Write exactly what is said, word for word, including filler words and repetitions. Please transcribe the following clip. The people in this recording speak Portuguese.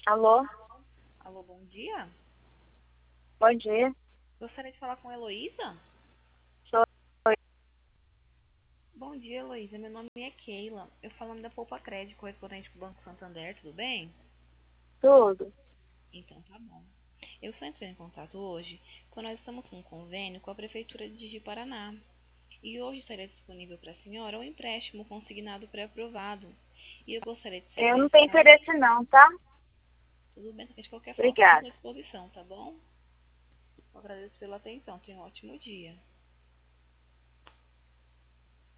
Alô? Alô, bom dia. Bom dia. Gostaria de falar com a Heloísa? Sou Bom dia, Heloísa. Meu nome é Keila. Eu falando da Poupa Crédito, correspondente do Banco Santander, tudo bem? tudo. Então tá bom. Eu só entrei em contato hoje, porque nós estamos com um convênio com a Prefeitura de Ji-Paraná. E hoje estaria disponível para a senhora um empréstimo consignado pré-aprovado. E eu gostaria de Eu saber não se a tenho senhora... interesse não, tá? Tudo bem, de qualquer forma, estamos à Obrigada. disposição, tá bom? Eu agradeço pela atenção. Tenha um ótimo dia.